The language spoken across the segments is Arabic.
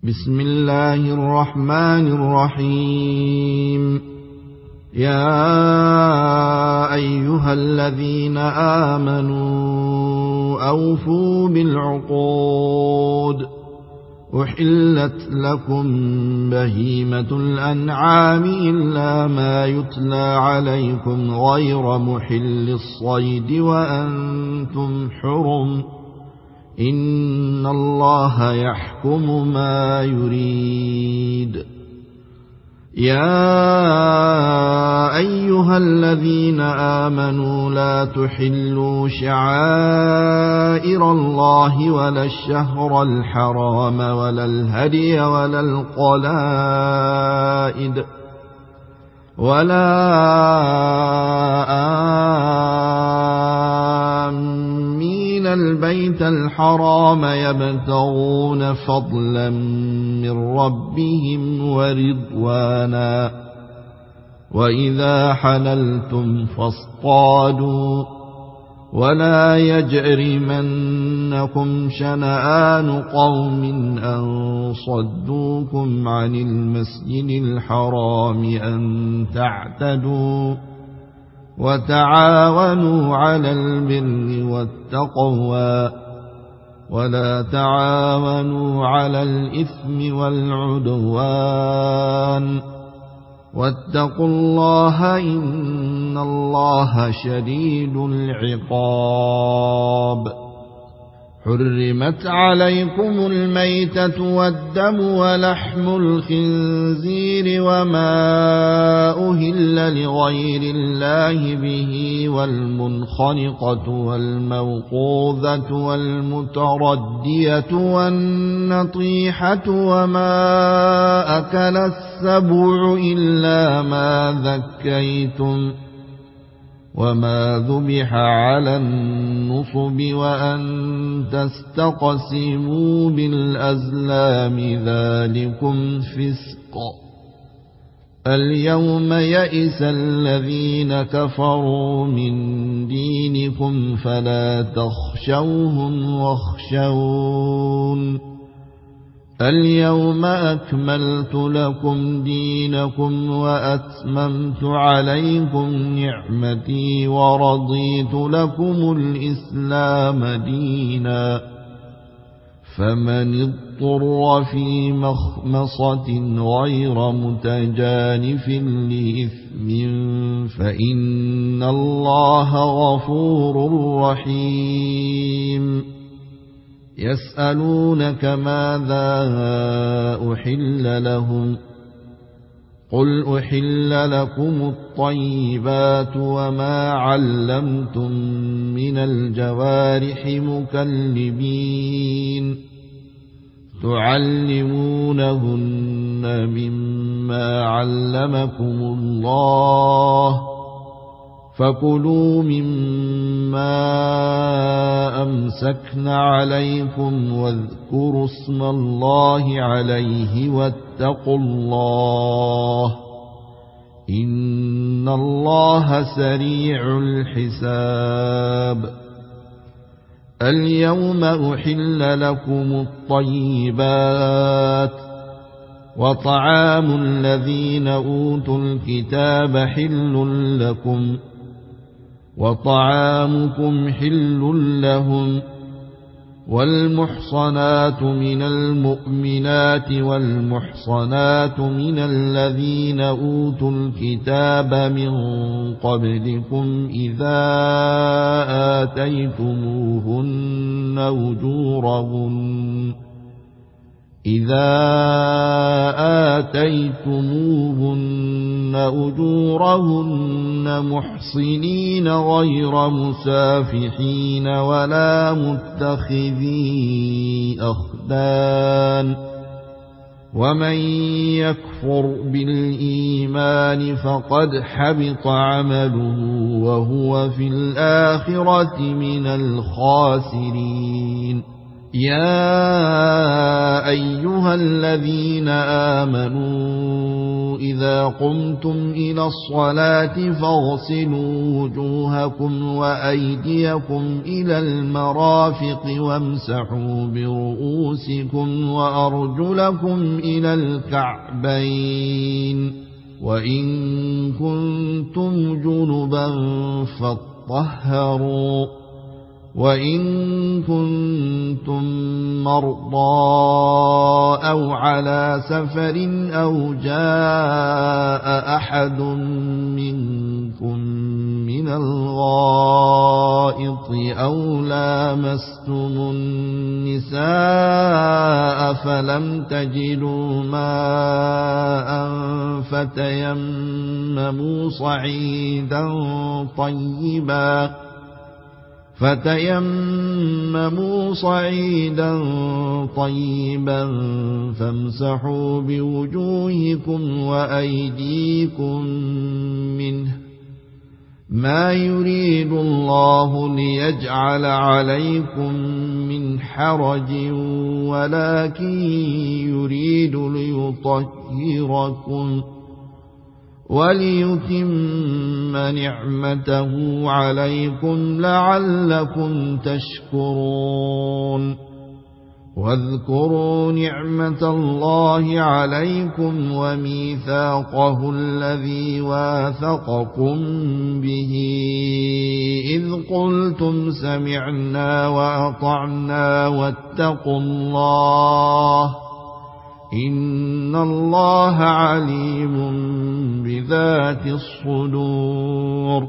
بسم الله الرحمن الرحيم. يا أيها الذين آمنوا أوفوا بالعقود. أحلت لكم بهيمة الأنعام إلا ما يتلى عليكم غير محل الصيد وأنتم حرم. إن الله يحكم ما يريد. يا أيها الذين آمنوا لا تحلوا شعائر الله ولا الشهر الحرام ولا الهدي ولا القلائد ولا آمين البيت الحرام يبتغون فضلا من ربهم ورضوانا. وإذا حللتم فاصطادوا ولا يجرمنكم شنآن قوم أن صدوكم عن المسجد الحرام أن تعتدوا. وتعاونوا على البر والتقوى ولا تعاونوا على الإثم والعدوان. واتقوا الله إن الله شديد العقاب. حرمت عليكم الميتة والدم ولحم الخنزير وما أهل لغير الله به والمنخنقة والموقوذة والمتردية والنطيحة وما أكل السبع إلا ما ذكيتم وما ذبح على النصب وأن تستقسموا بالأزلام ذلكم فسق. اليوم يئس الذين كفروا من دينكم فلا تخشوهم واخشون. اليوم أكملت لكم دينكم وأتممت عليكم نعمتي ورضيت لكم الإسلام دينا. فمن اضطر في مخمصة غير متجانف لإثم فإن الله غفور رحيم. يسألونك ماذا أحل لهم قل أحل لكم الطيبات وما علمتم من الجوارح مكلبين تعلمونهن مما علمكم الله فكلوا مما أمسكن عليكم واذكروا اسم الله عليه واتقوا الله إن الله سريع الحساب. اليوم أحل لكم الطيبات وطعام الذين أوتوا الكتاب حل لكم وطعامكم حل لهم. والمحصنات من المؤمنات والمحصنات من الذين أوتوا الكتاب من قبلكم إذا آتيتموهن أجورهن محصنين غير مسافحين ولا متخذي أخدان. ومن يكفر بالإيمان فقد حبط عمله وهو في الآخرة من الخاسرين. يا أيها الذين آمنوا إذا قمتم إلى الصلاة فاغسلوا وجوهكم وأيديكم إلى المرافق وامسحوا برؤوسكم وأرجلكم إلى الكعبين وإن كنتم جنبا فاطهروا وإن كنتم مرضى أو على سفر أو جاء أحد منكم من الغائط أو لامستم النساء فلم تجدوا ماء فتيمموا صعيدا طيبا فامسحوا بوجوهكم وأيديكم منه ما يريد الله ليجعل عليكم من حرج ولكن يريد ليطهركم وليتم نعمته عليكم لعلكم تشكرون واذكروا نعمة الله عليكم وميثاقه الذي واثقكم به إذ قلتم سمعنا وأطعنا واتقوا الله إن الله عليم بذات الصدور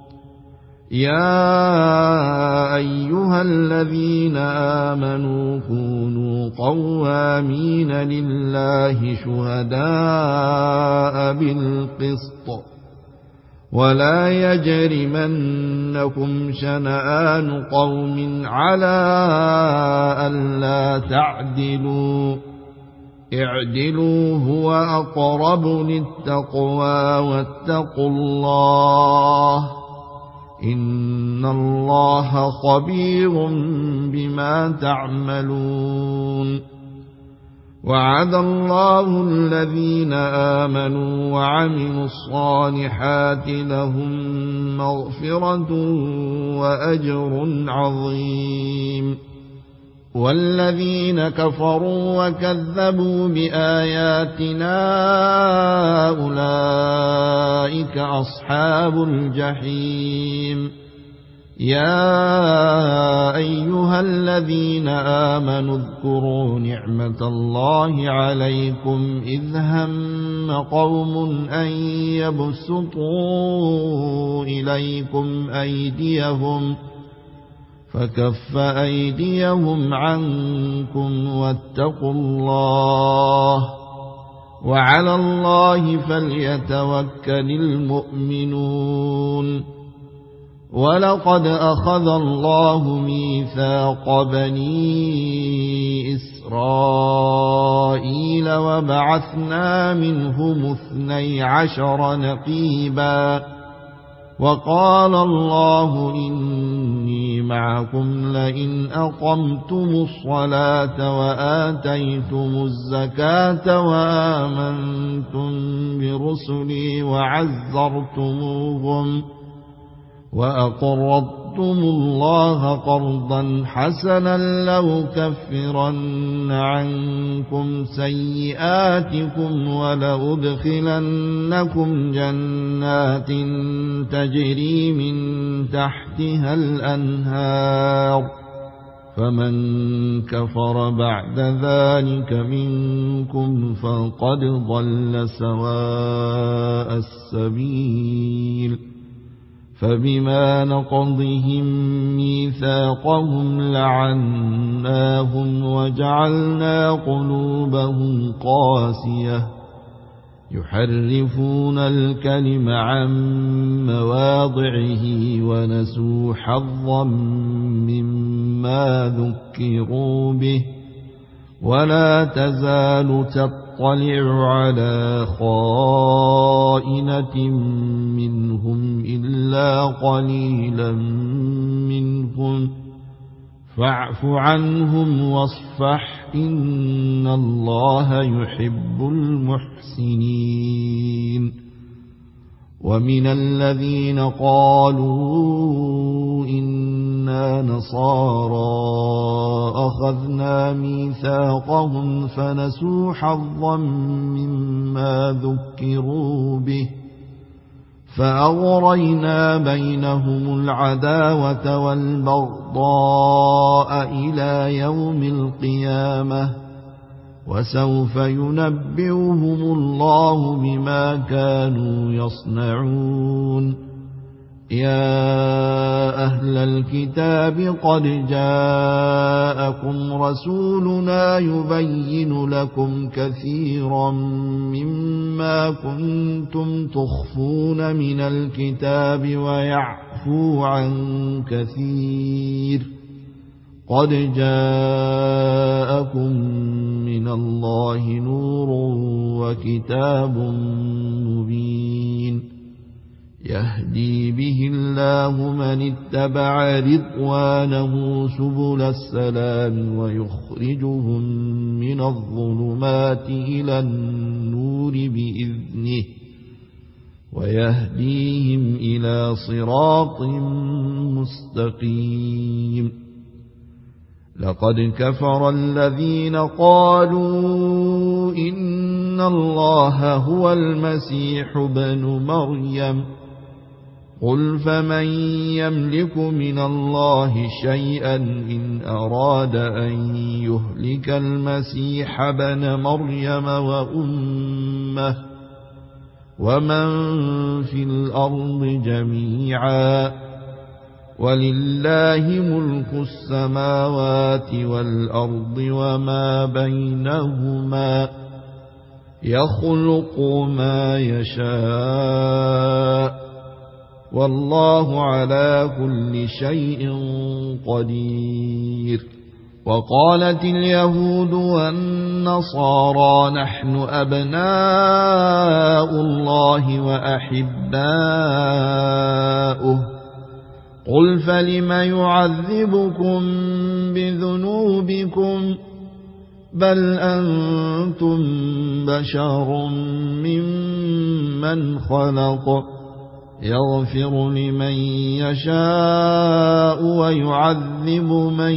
يا أيها الذين آمنوا كونوا قوامين لله شهداء بالقسط ولا يجرمنكم شنآن قوم على ألا تعدلوا اعدلوا هو أقرب للتقوى واتقوا الله إن الله خبير بما تعملون وعد الله الذين آمنوا وعملوا الصالحات لهم مغفرة وأجر عظيم والذين كفروا وكذبوا بآياتنا أولئك أصحاب الجحيم يا أيها الذين آمنوا اذكروا نعمة الله عليكم إذ هم قوم أن يبسطوا إليكم أيديهم فكف أيديهم عنكم واتقوا الله وعلى الله فليتوكل المؤمنون ولقد أخذ الله ميثاق بني إسرائيل وبعثنا منهم 12 نقيبا وقال الله إني معكم لئن أقمتم الصلاة وآتيتم الزكاة وآمنتم برسلي وعزرتموهم وأقرضتم الله قرضا حسنا لأكفرن عنكم سيئاتكم ولأدخلنكم جنات تجري من تحتها الأنهار فمن كفر بعد ذلك منكم فقد ضل سواء السبيل فبما نقضهم ميثاقهم لعناهم وجعلنا قلوبهم قاسية يحرفون الكلم عن مواضعه ونسوا حظا مما ذكروا به ولا تزال تطلع على خائنة منهم إلا قليلا منهم فاعف عنهم واصفح إن الله يحب المحسنين ومن الذين قالوا إنا نصارى أخذنا ميثاقهم فنسوا حظا مما ذكروا به فأغرينا بينهم العداوة والبغضاء إلى يوم القيامة وسوف ينبئهم الله بما كانوا يصنعون يا أهل الكتاب قد جاءكم رسولنا يبين لكم كثيرا مما كنتم تخفون من الكتاب ويعفو عن كثير قد جاءكم من الله نور وكتاب مبين يهدي به الله من اتبع رضوانه سبل السلام ويخرجهم من الظلمات إلى النور بإذنه ويهديهم إلى صراط مستقيم لقد كفر الذين قالوا إن الله هو المسيح ابن مريم قل فمن يملك من الله شيئا إن أراد أن يهلك المسيح ابن مريم وأمه ومن في الأرض جميعا ولله ملك السماوات والأرض وما بينهما يخلق ما يشاء والله على كل شيء قدير وقالت اليهود والنصارى نحن أبناء الله وأحباؤه قل فلم يعذبكم بذنوبكم بل أنتم بشر ممن خلق يغفر لمن يشاء ويعذب من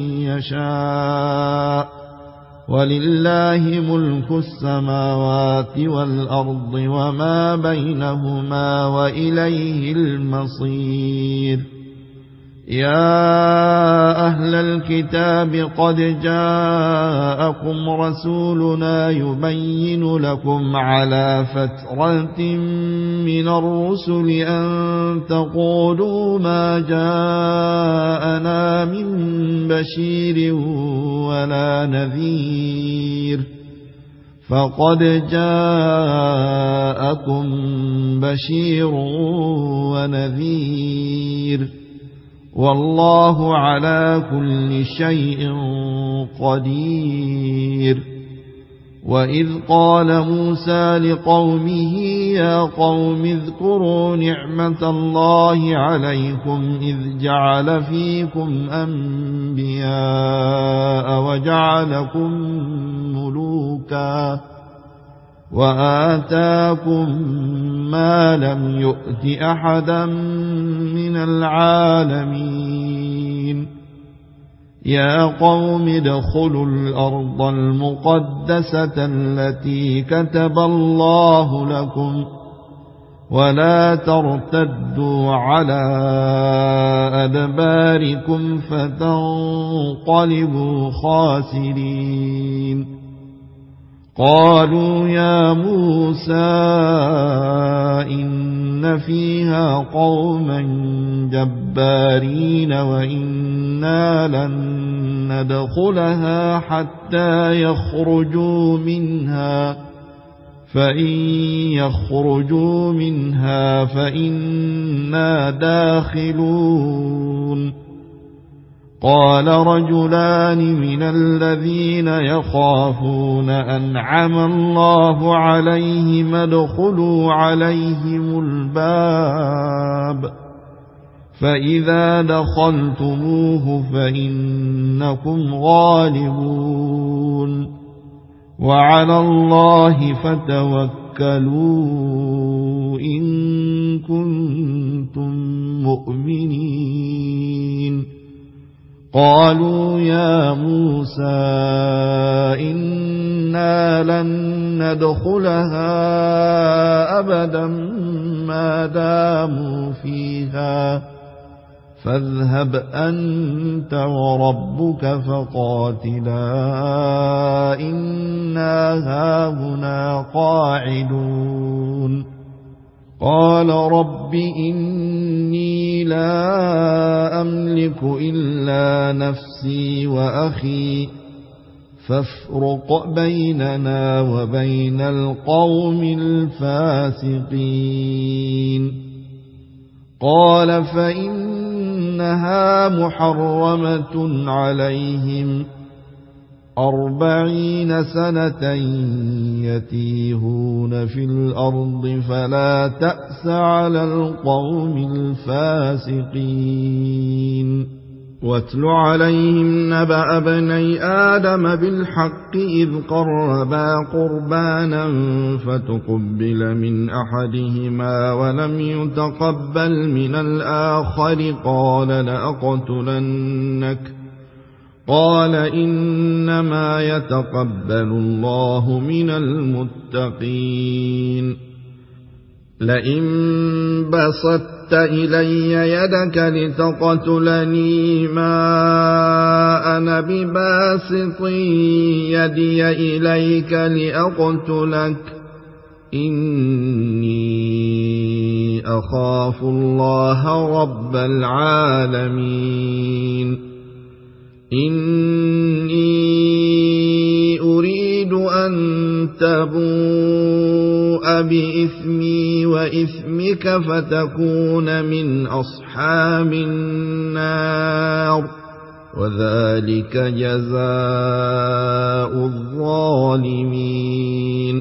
يشاء ولله ملك السماوات والأرض وما بينهما وإليه المصير يا أهل الكتاب قد جاءكم رسولنا يبين لكم على فترة من الرسل أن تقولوا ما جاءنا من بشير ولا نذير فقد جاءكم بشير ونذير والله على كل شيء قدير وإذ قال موسى لقومه يا قوم اذكروا نعمة الله عليكم إذ جعل فيكم أنبياء وجعلكم ملوكا وآتاكم ما لم يؤت أحدا من العالمين يا قوم ادخلوا الأرض المقدسة التي كتب الله لكم ولا ترتدوا على أدباركم فتنقلبوا خاسرين قالوا يا موسى إن فيها قوما جبارين وإنا لن ندخلها حتى يخرجوا منها فإن يخرجوا منها فإنا داخلون قال رجلان من الذين يخافون أنعم الله عليهم ادخلوا عليهم الباب فإذا دخلتموه فإنكم غالبون وعلى الله فتوكلوا إن كنتم مؤمنين قالوا يا موسى إنا لن ندخلها أبدا ما داموا فيها فاذهب أنت وربك فقاتلا إنا هاهنا قاعدون قال رب إني لا أملك إلا نفسي وأخي فافرق بيننا وبين القوم الفاسقين قال فإنها محرمة عليهم 40 سنة يتيهون في الأرض فلا تأس على القوم الفاسقين واتل عليهم نبأ ابني آدم بالحق إذ قربا قربانا فتقبل من أحدهما ولم يتقبل من الآخر قال لأقتلنك قال إنما يتقبل الله من المتقين لئن بسطت إلي يدك لتقتلني ما أنا بباسط يدي إليك لأقتلك إني أخاف الله رب العالمين إني أريد أن تبوء بإثمي وإثمك فتكون من أصحاب النار وذلك جزاء الظالمين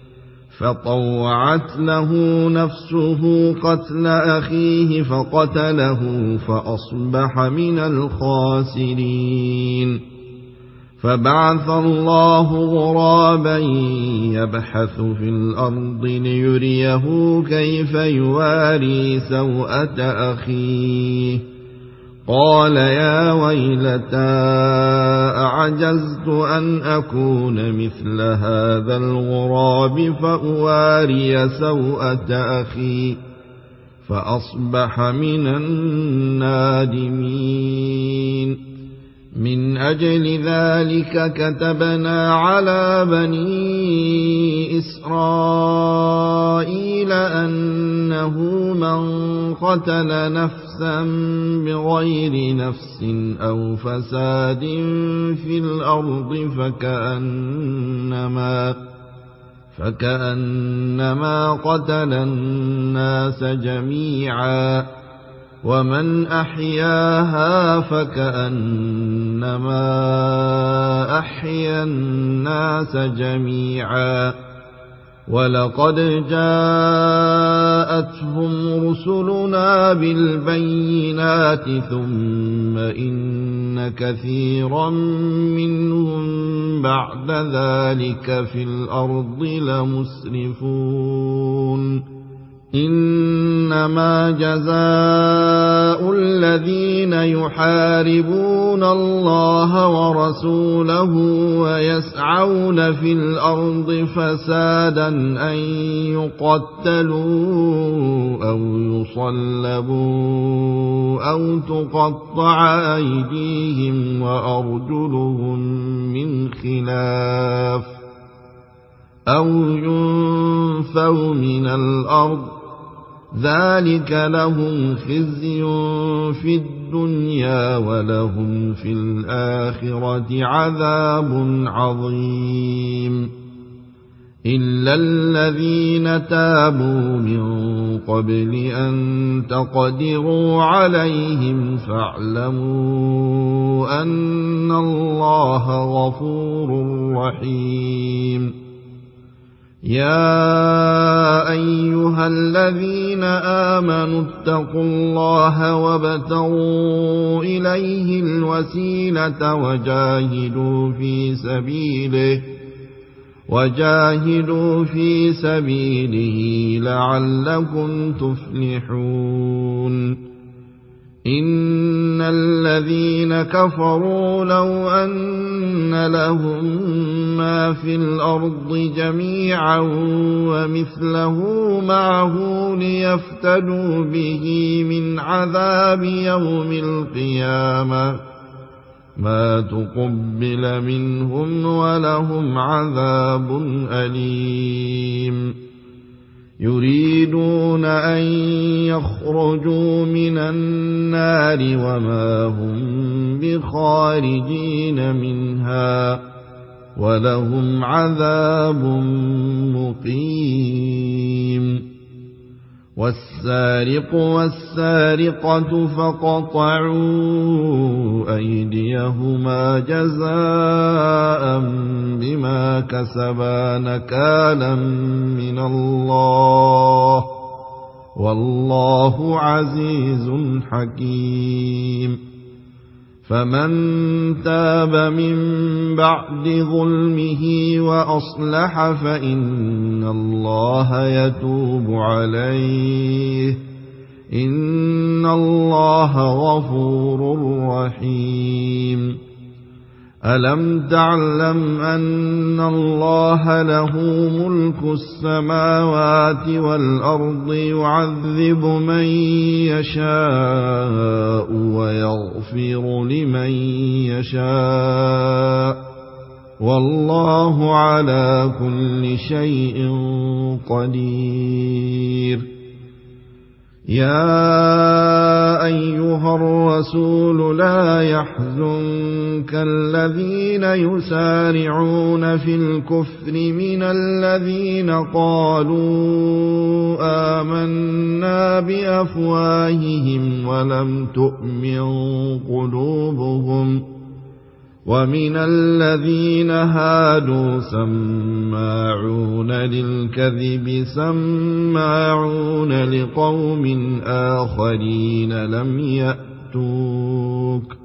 فطوعت له نفسه قتل أخيه فقتله فأصبح من الخاسرين فبعث الله غرابا يبحث في الأرض ليريه كيف يواري سوءة أخيه قال يا ويلتى أعجزت أن أكون مثل هذا الغراب فأواري سوءة أخي فأصبح من النادمين من أجل ذلك كتبنا على بني إسرائيل أنه من قتل نفسا بغير نفس أو فساد في الأرض فكأنما قتل الناس جميعا ومن أحياها فكأنما أحيا الناس جميعا ولقد جاءتهم رسلنا بالبينات ثم إن كثيرا منهم بعد ذلك في الأرض لمسرفون إنما جزاء الذين يحاربون الله ورسوله ويسعون في الأرض فسادا أن يقتلوا أو يصلبوا أو تقطع أيديهم وأرجلهم من خلاف أو ينفوا من الأرض ذلك لهم خزي في الدنيا ولهم في الآخرة عذاب عظيم إلا الذين تابوا من قبل أن تقدروا عليهم فاعلموا أن الله غفور رحيم يا أيها الذين آمنوا اتقوا الله وابتغوا إليه الوسيلة وجاهدوا في سبيله لعلكم تفلحون إن الذين كفروا لو أن لهم ما في الأرض جميعا ومثله معه ليفتدوا به من عذاب يوم القيامة ما تقبل منهم ولهم عذاب أليم يريدون أن يخرجوا من النار وما هم بخارجين منها ولهم عذاب مقيم والسارق والسارقة فاقطعوا أيديهما جزاء بما كسبا نكالا من الله والله عزيز حكيم فمن تاب من بعد ظلمه وأصلح فإن الله يتوب عليه إن الله غفور رحيم ألم تعلم أن الله له ملك السماوات والأرض يعذب من يشاء ويغفر لمن يشاء والله على كل شيء قدير يا أيها الرسول لا يحزنك الذين يسارعون في الكفر من الذين قالوا آمنا بأفواههم ولم تؤمن قلوبهم ومن الذين هادوا سماعون للكذب سماعون لقوم آخرين لم يأتوك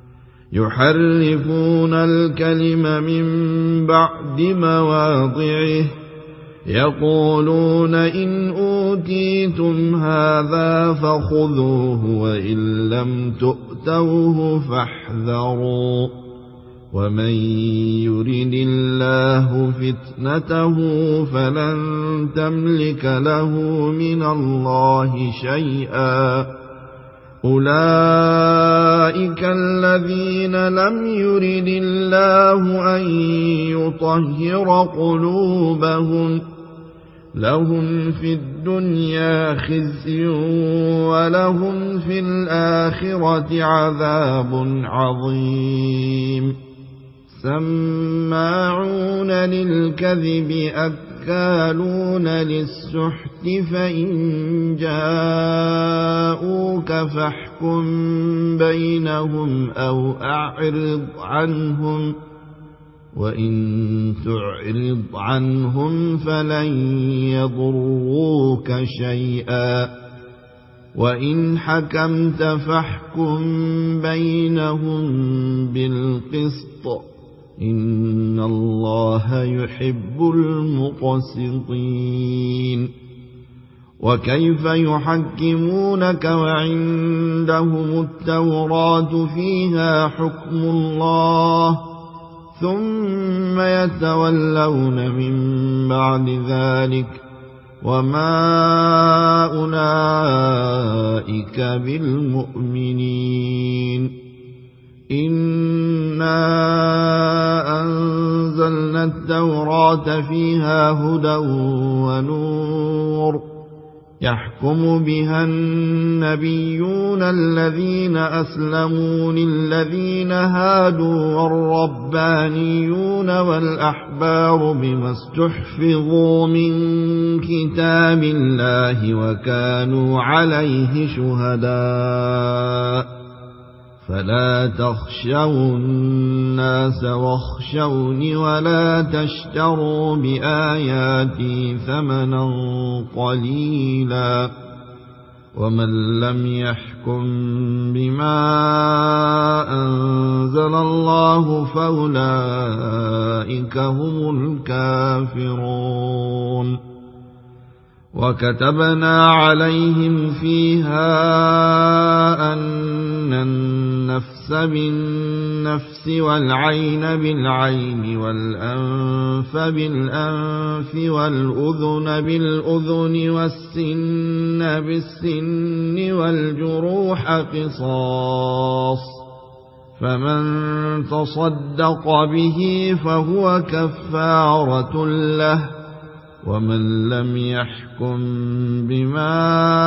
يحرفون الكلم من بعد مواضعه يقولون إن أوتيتم هذا فخذوه وإن لم تؤتوه فاحذروا ومن يرد الله فتنته فلن تملك له من الله شيئا أولئك الذين لم يرد الله أن يطهر قلوبهم لهم في الدنيا خزي ولهم في الآخرة عذاب عظيم سماعون للكذب أكالون للسحت فإن جاءوك فاحكم بينهم أو أعرض عنهم وإن تعرض عنهم فلن يضروك شيئا وإن حكمت فاحكم بينهم بالقسط إن الله يحب المقسطين وكيف يحكمونك وعندهم التوراة فيها حكم الله ثم يتولون من بعد ذلك وما أولئك بالمؤمنين إنا أنزلنا التوراة فيها هدى ونور يحكم بها النبيون الذين أسلموا للذين هادوا والربانيون والأحبار بما استحفظوا من كتاب الله وكانوا عليه شهداء فلا تخشوا الناس واخشوني ولا تشتروا بآياتي ثمنا قليلا ومن لم يحكم بما أنزل الله فأولئك هم الكافرون وكتبنا عليهم فيها أن النفس بالنفس والعين بالعين والأنف بالأنف والأذن بالأذن والسن بالسن والجروح قصاص فمن تصدق به فهو كفارة له ومن لم يحكم بما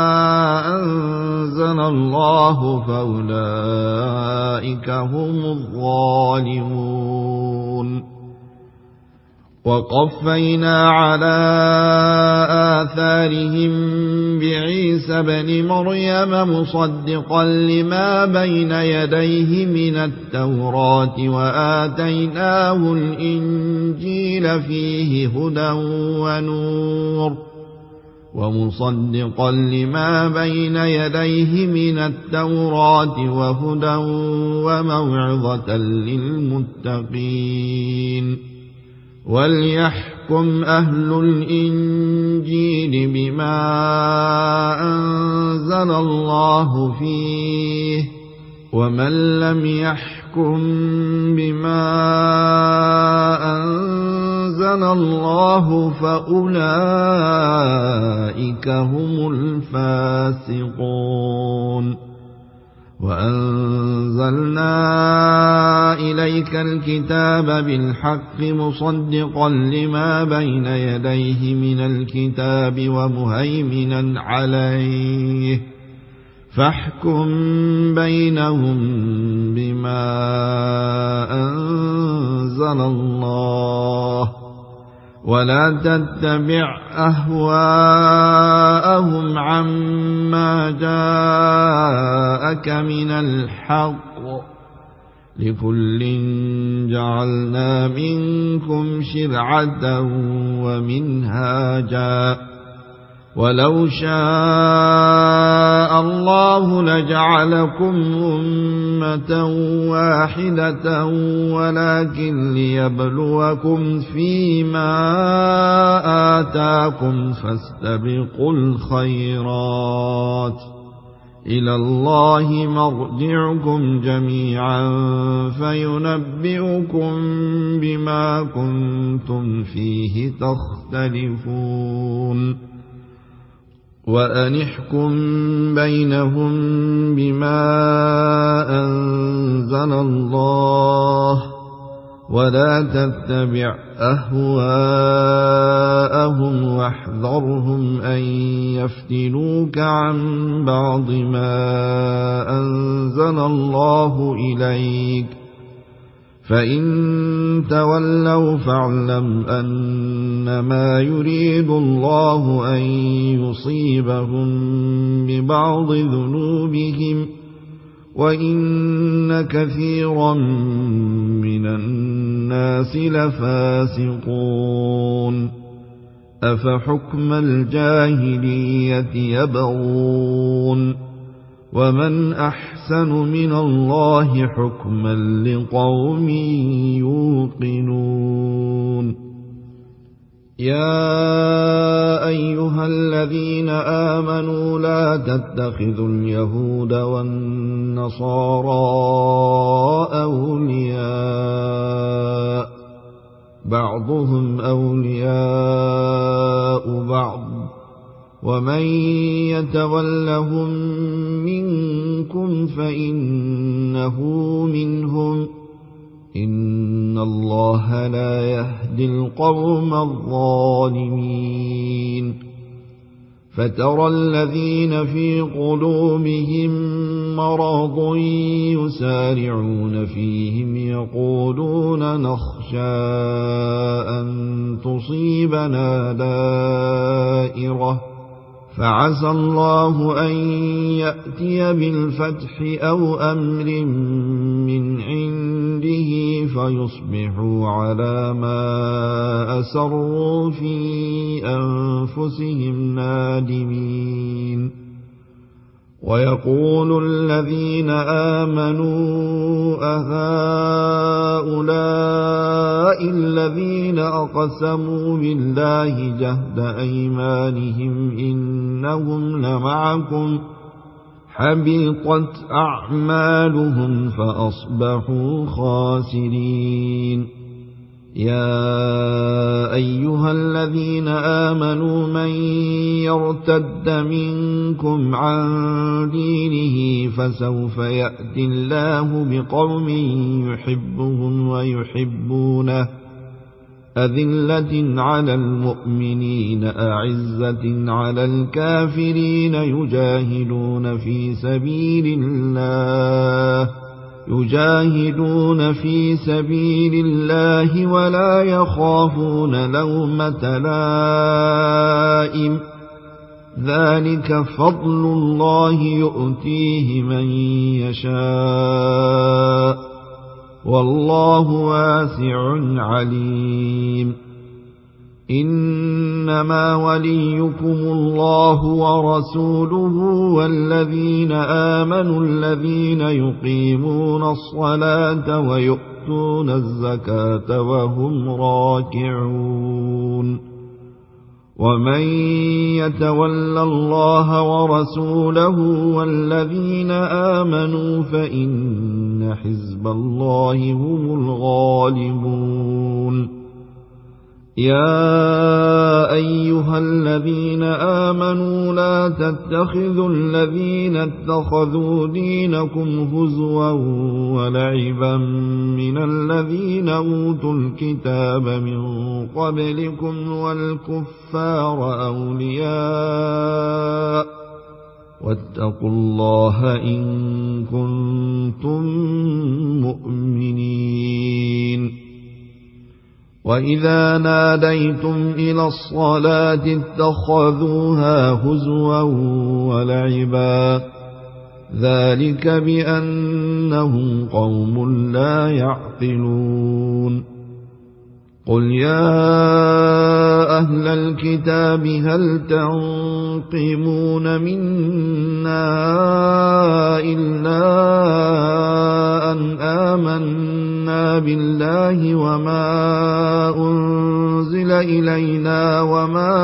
أنزل الله فأولئك هم الظالمون وقفينا على آثارهم بعيسى بن مريم مصدقا لما بين يديه من التوراة وآتيناه الإنجيل فيه هدى ونور ومصدقا لما بين يديه من التوراة وهدى وموعظة للمتقين وليحكم أهل الإنجيل بما أنزل الله فيه ومن لم يحكم بما أنزل الله فأولئك هم الفاسقون وأنزلنا إليك الكتاب بالحق مصدقا لما بين يديه من الكتاب ومهيمنا عليه فاحكم بينهم بما أنزل الله ولا تتبع أهواءهم عما جاءك من الحق لكل جعلنا منكم شرعة ومنهاجا ولو شاء الله لجعلكم أمة واحدة ولكن ليبلوكم فيما آتاكم فاستبقوا الخيرات إلى الله مرجعكم جميعا فينبئكم بما كنتم فيه تختلفون وأنحكم بينهم بما أنزل الله ولا تتبع أهواءهم واحذرهم أن يفتنوك عن بعض ما أنزل الله إليك فإن تولوا فاعلم أنما يريد الله أن يصيبهم ببعض ذنوبهم وإن كثيرا من الناس لفاسقون أفحكم الجاهلية يبغون ومن أحسن من الله حكما لقوم يوقنون يا أيها الذين آمنوا لا تتخذوا اليهود والنصارى أولياء بعضهم أولياء بعض ومن يتولهم منكم فإنه منهم إن الله لا يهدي القوم الظالمين فترى الذين في قلوبهم مرض يسارعون فيهم يقولون نخشى أن تصيبنا دائرة فعسى الله أن يأتي بالفتح أو أمر من عنده فيصبحوا على ما أسروا في أنفسهم نادمين. ويقول الذين آمنوا أهؤلاء الذين أقسموا بالله جهد أيمانهم إنهم لمعكم حبطت أعمالهم فأصبحوا خاسرين. يا أيها الذين آمنوا من يرتد منكم عن دينه فسوف يأتي الله بقوم يحبهم ويحبونه أذلة على المؤمنين أعزة على الكافرين يجاهدون في سبيل الله ولا يخافون لومة لائم ذلك فضل الله يؤتيه من يشاء والله واسع عليم. إنما وليكم الله ورسوله والذين آمنوا الذين يقيمون الصلاة ويؤتون الزكاة وهم راكعون. ومن يتول الله ورسوله والذين آمنوا فإن حزب الله هم الغالبون. يا أيها الذين آمنوا لا تتخذوا الذين اتخذوا دينكم هزوا ولعبا من الذين أوتوا الكتاب من قبلكم والكفار أولياء واتقوا الله إن كنتم مؤمنين. وإذا ناديتم إلى الصلاة اتخذوها هزوا ولعبا ذلك بأنهم قوم لا يعقلون. قل يا أهل الكتاب هل تنقمون منا إلا أن آمنا بالله وما أنزل إلينا وما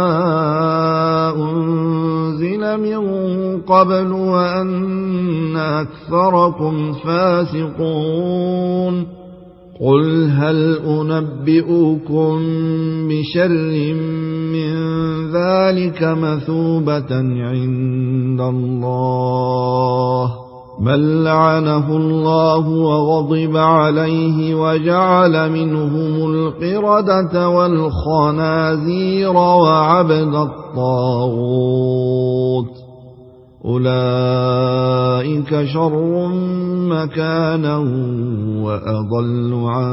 أنزل من قبل وأن أكثركم فاسقون. قل هل أنبئكم بشر من ذلك مثوبة عند الله من لعنه الله وغضب عليه وجعل منهم القردة والخنازير وعبد الطاغوت أولئك شر مكانا وأضل عن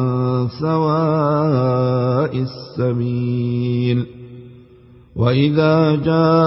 سواء السبيل. وإذا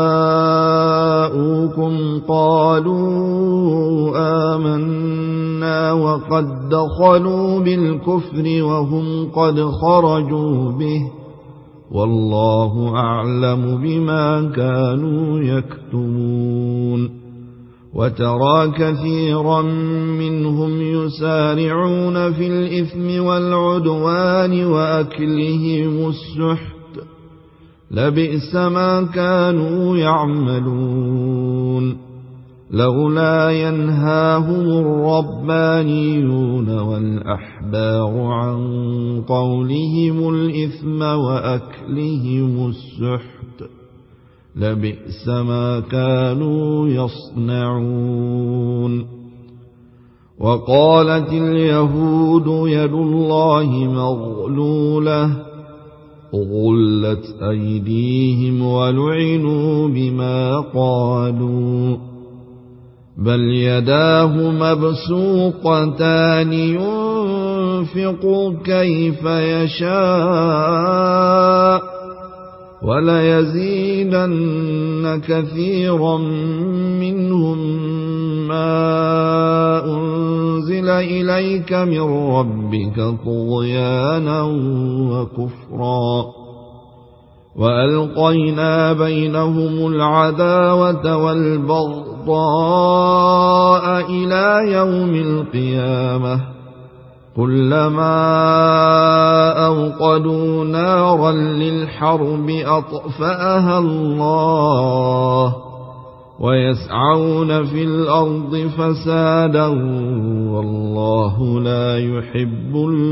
جاءوكم قالوا آمنا وقد دخلوا بالكفر وهم قد خرجوا به والله أعلم بما كانوا يكتمون. وترى كثيرا منهم يسارعون في الإثم والعدوان وأكلهم السحت لبئس ما كانوا يعملون. لولا ينهاهم الربانيون والأحبار عن قولهم الإثم وأكلهم السحت لبئس ما كانوا يصنعون. وقالت اليهود يد الله مغلولة غلت أيديهم ولعنوا بما قالوا بل يداه مبسوطتان ينفق كيف يشاء وليزيدن كثيرا منهم ما أنزل إليك من ربك طغيانا وكفرا وألقينا بينهم العداوة والبغضاء إلى يوم القيامة كلما أوقدوا نارا للحرب أطفأها الله ويسعون في الأرض فسادا والله لا يحب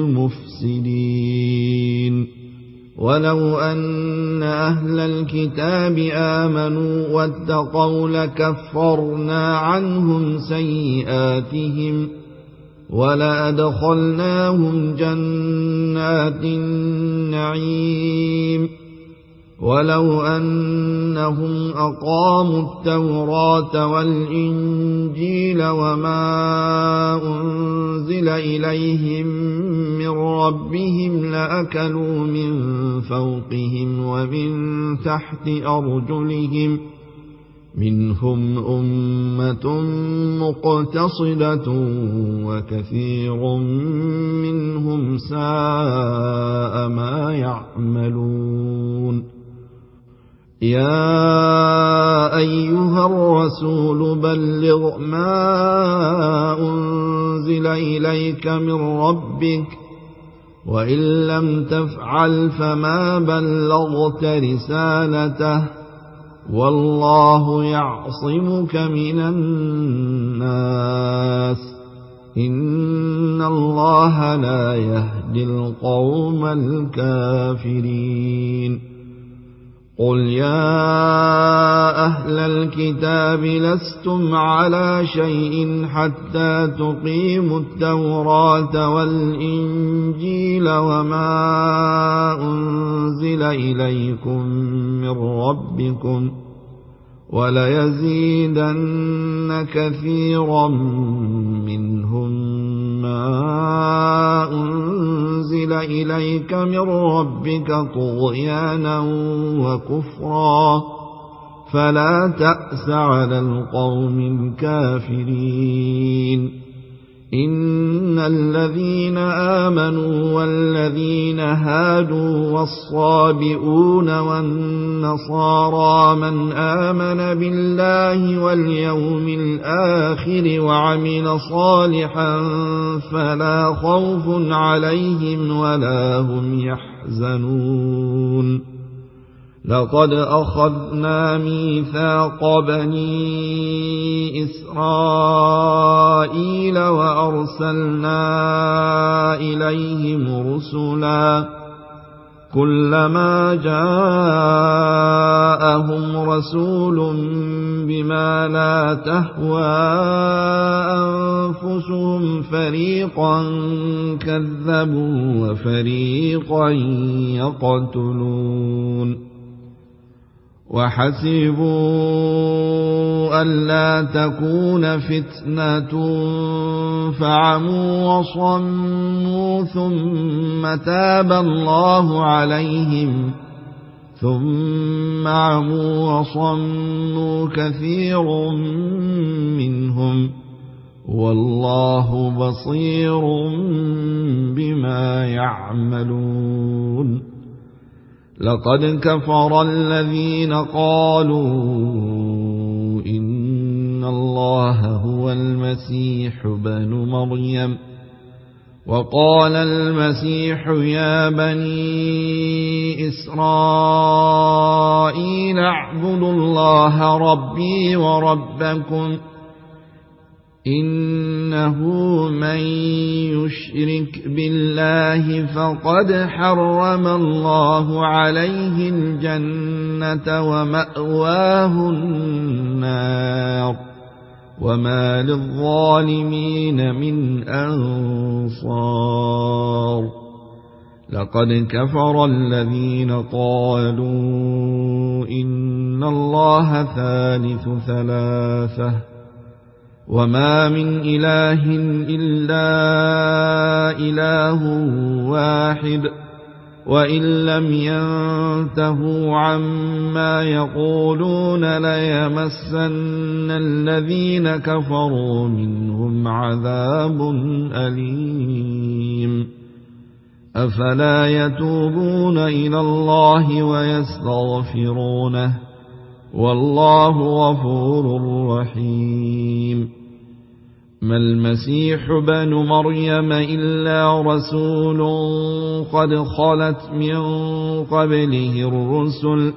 المفسدين ولو أن أهل الكتاب آمنوا واتقوا لكفرنا عنهم سيئاتهم ولأدخلناهم جنات النعيم ولو أنهم أقاموا التوراة والإنجيل وما أنزل إليهم من ربهم لأكلوا من فوقهم ومن تحت أرجلهم منهم أمة مقتصدة وكثير منهم ساء ما يعملون يا أيها الرسول بلغ ما أنزل إليك من ربك وإن لم تفعل فما بلغت رسالته والله يعصمك من الناس إن الله لا يهدي القوم الكافرين قل يا أهل الكتاب لستم على شيء حتى تقيموا التوراة والإنجيل وما أنزل إليكم من ربكم وليزيدن كثيرا منهم ما أنزل إليك من ربك طغيانا وكفرا فلا تأس على القوم الكافرين إن الذين آمنوا والذين هادوا والصابئون والنصارى من آمن بالله واليوم الآخر وعمل صالحا فلا خوف عليهم ولا هم يحزنون لقد أخذنا ميثاق بني إسرائيل وأرسلنا إليهم رسلا كلما جاءهم رسول بما لا تهوى أنفسهم فريقا كذبوا وفريقا يقتلون وحسبوا ألا تكون فتنة فعموا وصموا ثم تاب الله عليهم ثم عموا وصموا كثير منهم والله بصير بما يعملون لقد كفر الذين قالوا إن الله هو المسيح بن مريم وقال المسيح يا بني إسرائيل اعبدوا الله ربي وربكم إنه من يشرك بالله فقد حرم الله عليه الجنة ومأواه النار وما للظالمين من أنصار لقد كفر الذين قالوا إن الله ثالث ثلاثة وما من إله إلا إله واحد وإن لم ينتهوا عما يقولون ليمسن الذين كفروا منهم عذاب أليم أفلا يتوبون إلى الله ويستغفرونه والله غفور رحيم ما المسيح بن مريم إلا رسول قد خلت من قبله الرسل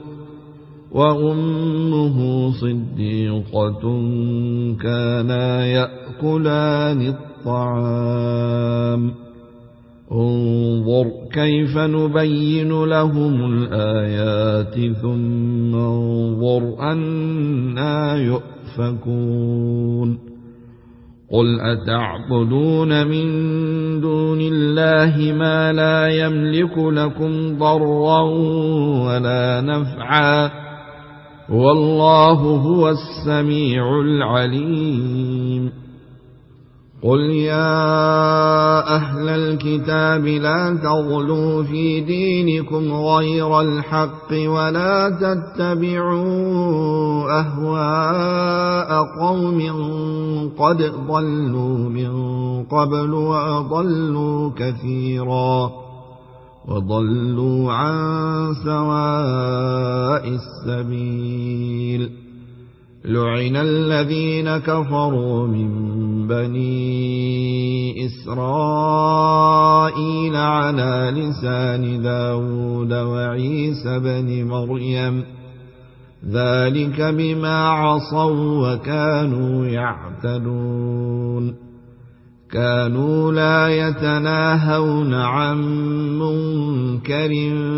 وأمه صديقة كانا يأكلان الطعام انظر كيف نبين لهم الآيات ثم انظر أنى يؤفكون قل أتعبدون من دون الله ما لا يملك لكم ضرا ولا نفعا والله هو السميع العليم قل يا أهل الكتاب لا تغلوا في دينكم غير الحق ولا تتبعوا أهواء قوم قد ضلوا من قبل وأضلوا كثيرا وضلوا عن سواء السبيل لعن الذين كفروا من بني إسرائيل على لسان داود وعيسى بن مريم ذلك بما عصوا وكانوا يعتدون كانوا لا يتناهون عن منكر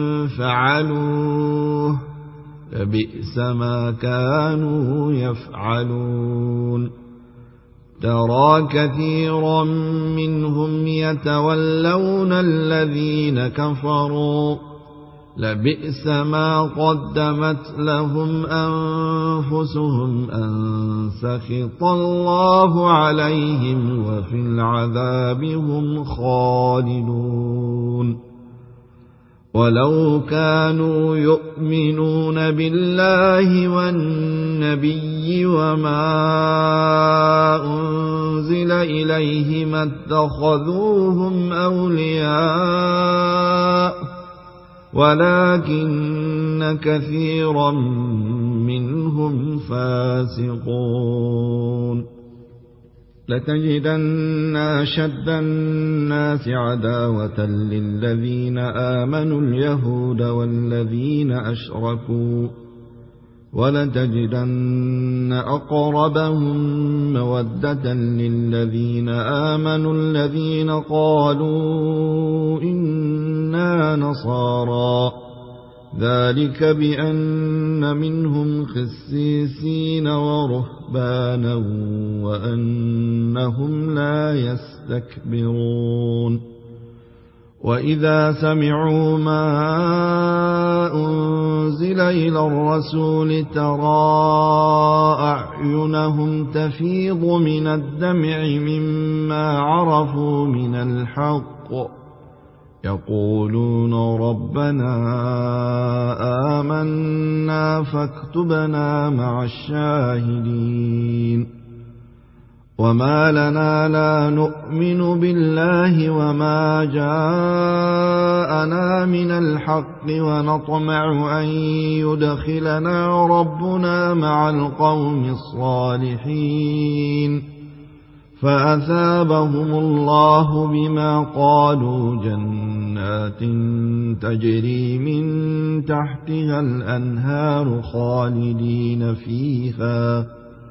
فعلوه لبئس ما كانوا يفعلون ترى كثيرا منهم يتولون الذين كفروا لبئس ما قدمت لهم أنفسهم أن سخط الله عليهم وفي العذاب هم خالدون ولو كانوا يؤمنون بالله والنبي وما أنزل إليه ما اتخذوهم أولياء ولكن كثيرا منهم فاسقون لتجدن أشد الناس عداوة للذين آمنوا اليهود والذين أشركوا ولتجدن أقربهم مودة للذين آمنوا الذين قالوا إنا نصارى ذلك بأن منهم خسيسين ورهبانا وأنهم لا يستكبرون وإذا سمعوا ما أنزل إلى الرسول ترى أعينهم تفيض من الدمع مما عرفوا من الحق يقولون ربنا آمنا فاكتبنا مع الشاهدين وما لنا لا نؤمن بالله وما جاءنا من الحق ونطمع أن يدخلنا ربنا مع القوم الصالحين فأثابهم الله بما قالوا جنات تجري من تحتها الأنهار خالدين فيها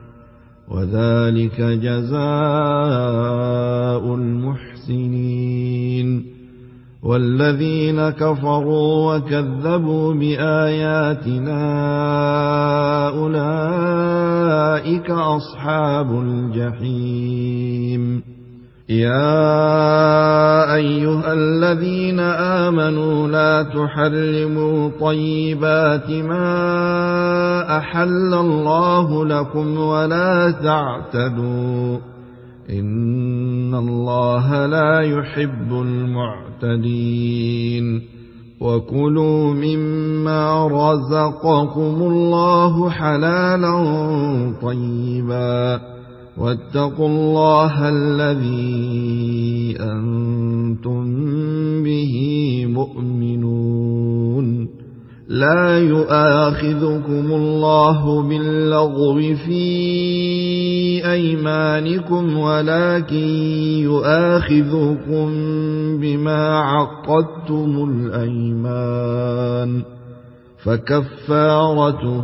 وذلك جزاء المحسنين والذين كفروا وكذبوا بآياتنا أولئك أصحاب الجحيم يا أيها الذين آمنوا لا تحرموا طيبات ما أحل الله لكم ولا تعتدوا إن الله لا يحب المعتدين وكلوا مما رزقكم الله حلالا طيبا واتقوا الله الذي أنتم به مؤمنون لا يؤاخذكم الله باللغو في أيمانكم ولكن يؤاخذكم بما عقدتم الأيمان فكفارته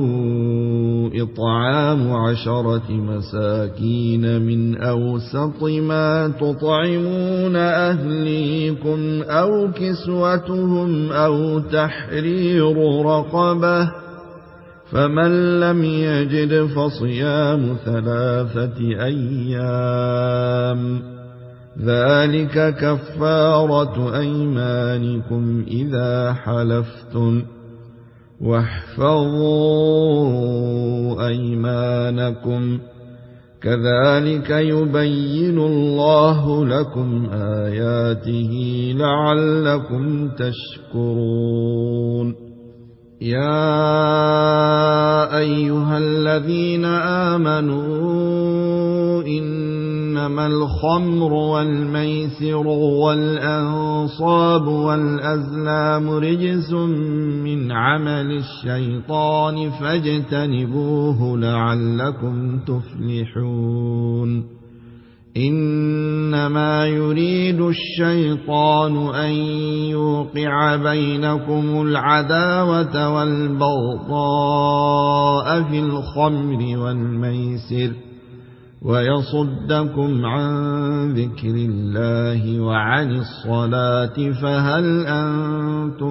إطعام 10 مساكين من أوسط ما تطعمون أهليكم أو كسوتهم أو تحرير رقبة فمن لم يجد فصيام 3 أيام ذلك كفارة أيمانكم إذا حلفتم واحفظوا أيمانكم كذلك يبين الله لكم آياته لعلكم تشكرون يا أيها الذين آمنوا إنما الخمر والميسر والأنصاب والأزلام رجس من عمل الشيطان فاجتنبوه لعلكم تفلحون إنما يريد الشيطان أن يوقع بينكم العداوة والبغضاء في الخمر والميسر ويصدكم عن ذكر الله وعن الصلاة فهل أنتم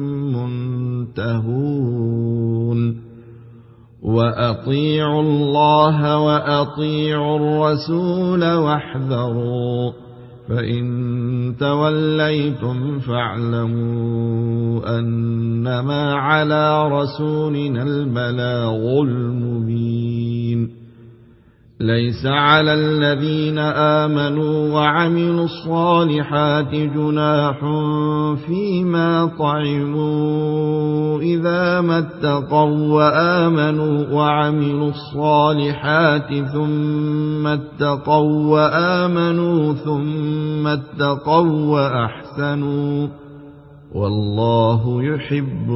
منتهون وأطيعوا الله وأطيعوا الرسول واحذروا فإن توليتم فاعلموا أنما على رسولنا البلاغ المبين ليس على الذين آمنوا وعملوا الصالحات جناح فيما طعموا إذا ما اتقوا وآمنوا وعملوا الصالحات ثم اتقوا وآمنوا ثم اتقوا وأحسنوا والله يحب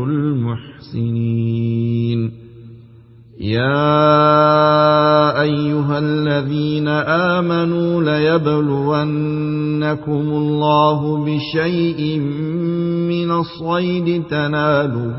المحسنين يا أيها الذين آمنوا ليبلونكم الله بشيء من الصيد تناله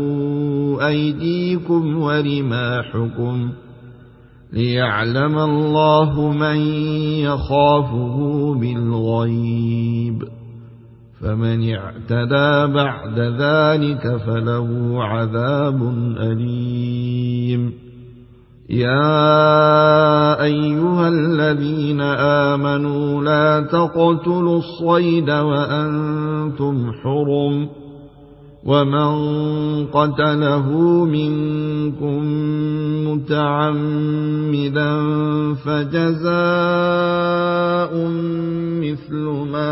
أيديكم ورماحكم ليعلم الله من يخافه بالغيب فمن اعتدى بعد ذلك فله عذاب أليم يا أيها الذين آمنوا لا تقتلوا الصيد وأنتم حرم ومن قتله منكم متعمدا فجزاء مثل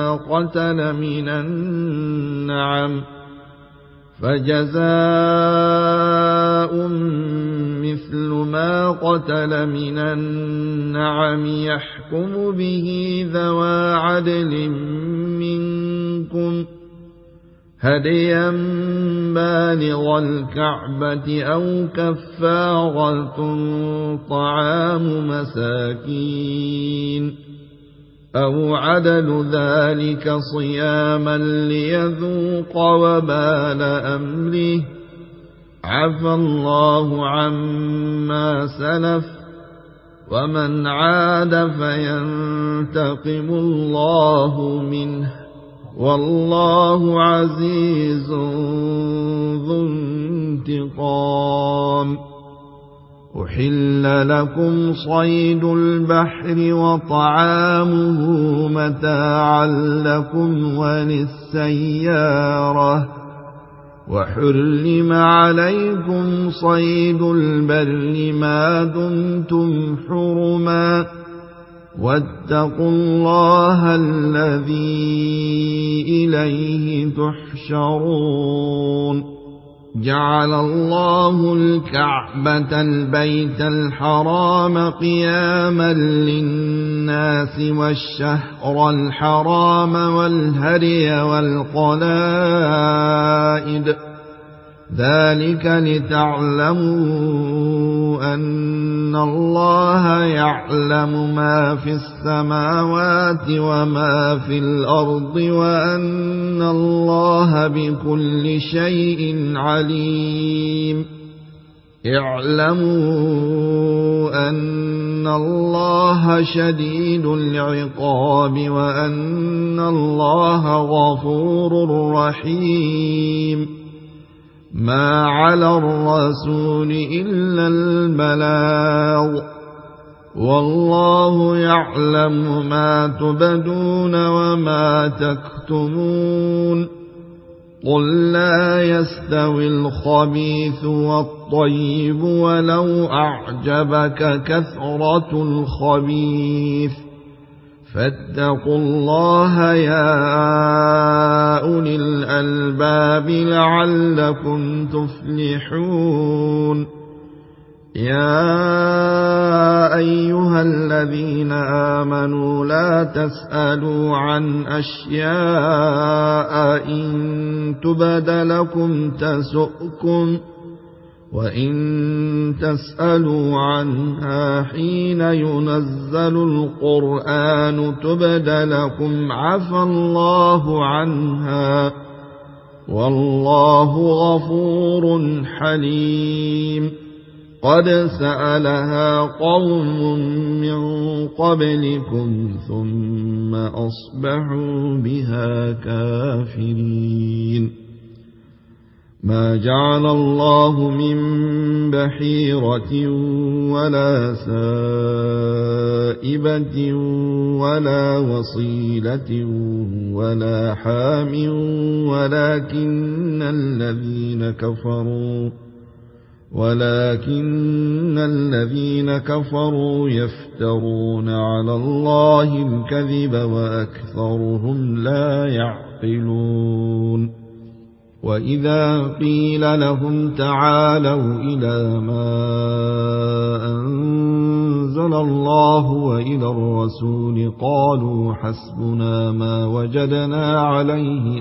ما قتل من النعم يحكم به ذوى عدل منكم هديا بالغ الكعبة أو كفارة طعام مساكين أو عدل ذلك صياما ليذوق وبال أمره عفى الله عما سلف ومن عاد فينتقم الله منه والله عزيز ذو انتقام أحل لكم صيد البحر وطعامه متاعا لكم وللسيارة وحرم عليكم صيد البر ما دمتم حرما واتقوا الله الذي إليه تحشرون جعل الله الكعبة البيت الحرام قياما للناس والشهر الحرام والهدي والقلائد ذلك لتعلموا أن الله يعلم ما في السماوات وما في الأرض وأن الله بكل شيء عليم اعلموا أن الله شديد العقاب وأن الله غفور رحيم ما على الرسول إلا البلاغ والله يعلم ما تبدون وما تكتمون قل لا يستوي الخبيث والطيب ولو أعجبك كثرة الخبيث فاتقوا الله يا أولي الألباب لعلكم تفلحون يا أيها الذين آمنوا لا تسألوا عن أشياء إن تبد لكم تسؤكم وإن تسألوا عنها حين ينزل القرآن تبد لكم عفى الله عنها والله غفور حليم قد سألها قوم من قبلكم ثم أصبحوا بها كافرين ما جعل الله من بحيرة ولا سائبة ولا وصيلة ولا حام ولكن الذين كفروا يفترون على الله الكذب وأكثرهم لا يعقلون وإذا قيل لهم تعالوا إلى ما أنزل الله وإلى الرسول قالوا حسبنا ما وجدنا عليه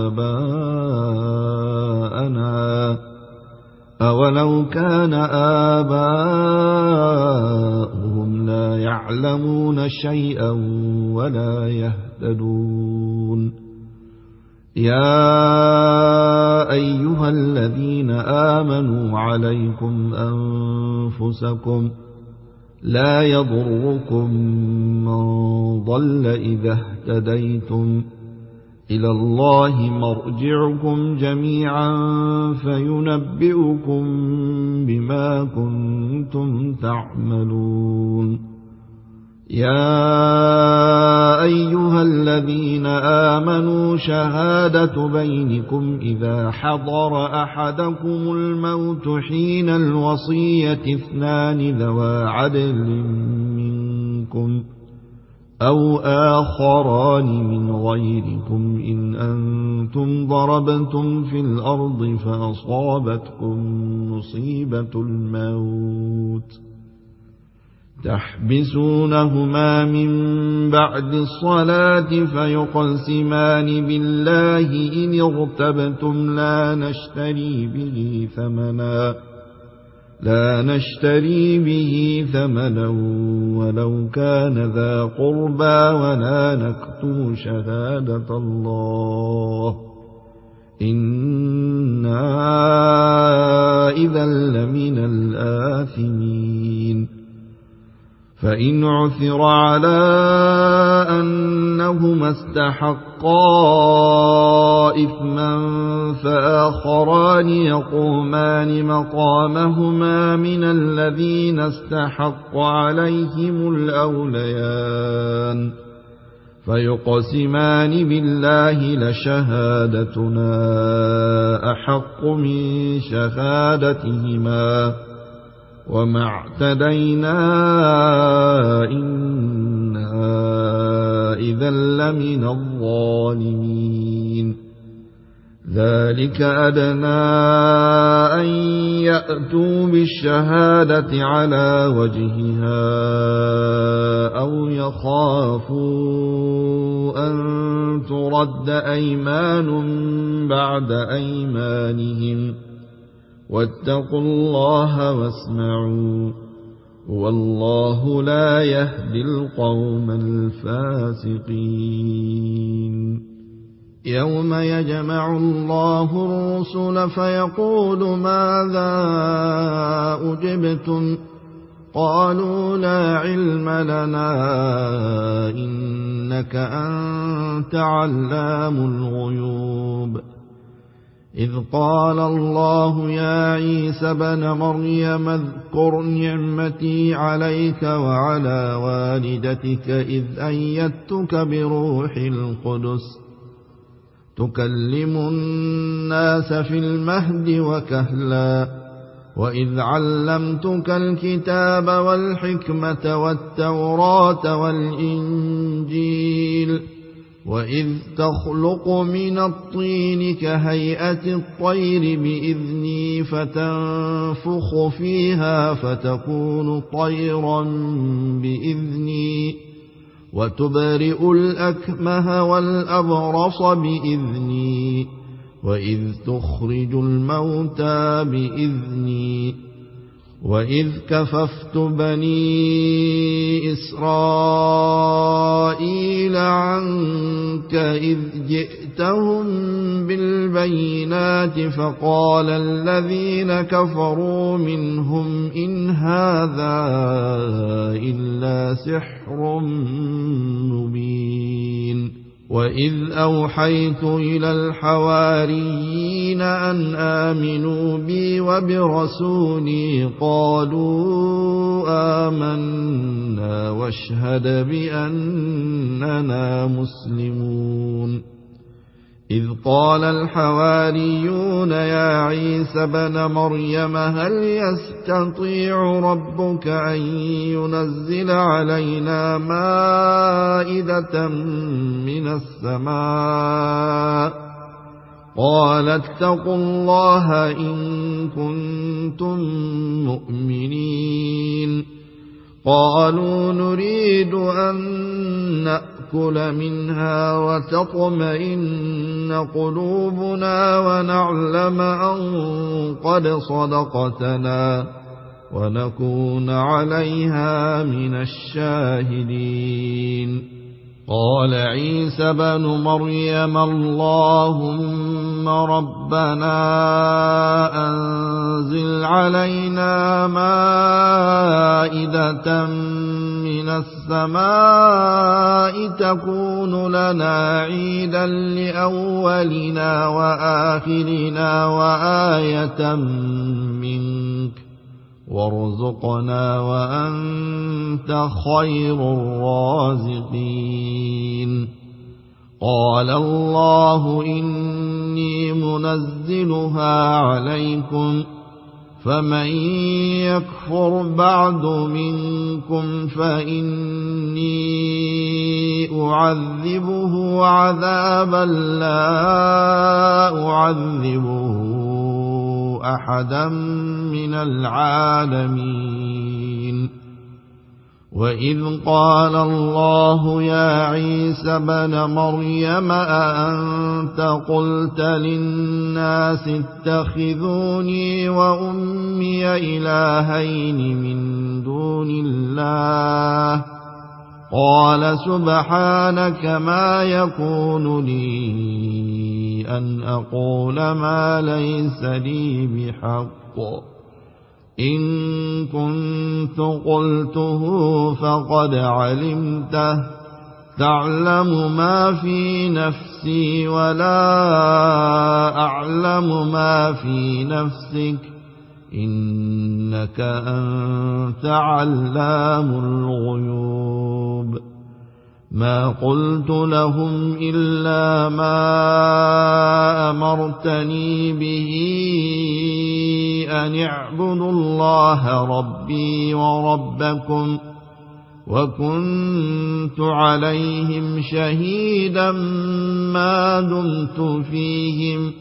آباءنا أولو كان آباؤهم لا يعلمون شيئا ولا يهتدون يا أيها الذين آمنوا عليكم أنفسكم لا يضركم من ضل إذا اهتديتم إلى الله مرجعكم جميعا فينبئكم بما كنتم تعملون يا أيها الذين آمنوا شهادة بينكم إذا حضر أحدكم الموت حين الوصية اثنان ذوى عدل منكم أو آخران من غيركم إن أنتم ضربتم في الأرض فأصابتكم مصيبة الموت تحبسونهما من بعد الصلاة فيقسمان بالله إن ارتبتم لا نشتري به ثمنا ولو كان ذا قربى ولا نكتم شهادة الله إنا إذا لمن الآثمين فإن عثر على أنهما استحقا إثما فآخران يقومان مقامهما من الذين استحق عليهم الأوليان فيقسمان بالله لشهادتنا أحق من شهادتهما وما اعتدينا إنا منها إذا لمن الظالمين. ذلك أدنى أن يأتوا بالشهادة على وجهها أو يخافوا أن ترد أيمان بعد أيمانهم واتقوا الله واسمعوا والله لا يهدي القوم الفاسقين. يوم يجمع الله الرسل فيقول ماذا أجبتم قالوا لا علم لنا إنك أنت علام الغيوب. إذ قال الله يا عيسى ابن مريم اذكر نعمتي عليك وعلى والدتك إذ أيدتك بروح القدس تكلم الناس في المهد وكهلا وإذ علمتك الكتاب والحكمة والتوراة والإنجيل وإذ تخلق من الطين كهيئة الطير بإذني فتنفخ فيها فتكون طيرا بإذني وتبرئ الأكمه والأبرص بإذني وإذ تخرج الموتى بإذني وإذ كففت بني إسرائيل عنك إذ جئتهم بالبينات فقال الذين كفروا منهم إن هذا إلا سحر مبين. وإذ أوحيت إلى الحواريين أن آمنوا بي وبرسولي قالوا آمنا واشهد بأننا مسلمون. إذ قال الحواريون يا عيسى ابن مريم هل يستطيع ربك أن ينزل علينا مائدة من السماء قال اتقوا الله إن كنتم مؤمنين. قالوا نريد أن نأكل منها وتطمئن قلوبنا ونعلم أن قد صدقتنا ونكون عليها من الشاهدين. قال عيسى بن مريم اللهم ربنا أنزل علينا مائدة من السماء تكون لنا عيدا لأولنا وآخرنا وآية منك وارزقنا وأنت خير الرازقين. قال الله إني منزلها عليكم فمن يكفر بعد منكم فإني أعذبه عذابا لا أعذبه أحدا من العالمين. وإذ قال الله يا عيسى ابن مريم أأنت قلت للناس اتخذوني وأمي إلهين من دون الله قال سبحانك ما يكون لي أن أقول ما ليس لي بحق إن كنت قلته فقد علمته تعلم ما في نفسي ولا أعلم ما في نفسك إنك أنت علام الغيوب. ما قلت لهم إلا ما أمرتني به أن اعبدوا الله ربي وربكم وكنت عليهم شهيدا ما دمت فيهم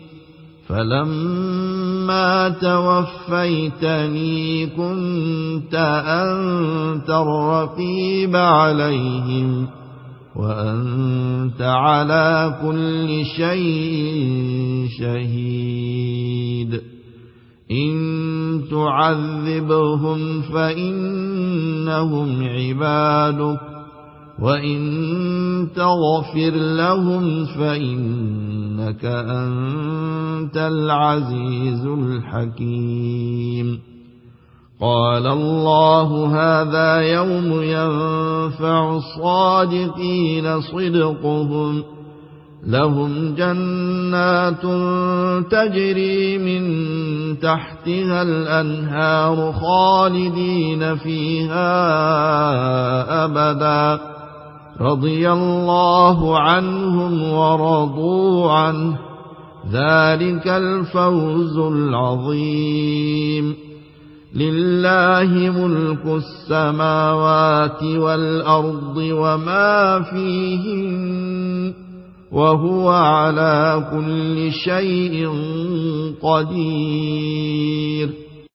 فلما توفيتني كنت أنت الرقيب عليهم وأنت على كل شيء شهيد إن تعذبهم فإنهم عبادك وإن تغفر لهم فإنك أنت العزيز الحكيم قال الله هذا يوم ينفع الصادقين صدقهم لهم جنات تجري من تحتها الأنهار خالدين فيها أبدا رضي الله عنهم ورضوا عنه ذلك الفوز العظيم لله ملك السماوات والأرض وما فيهن وهو على كل شيء قدير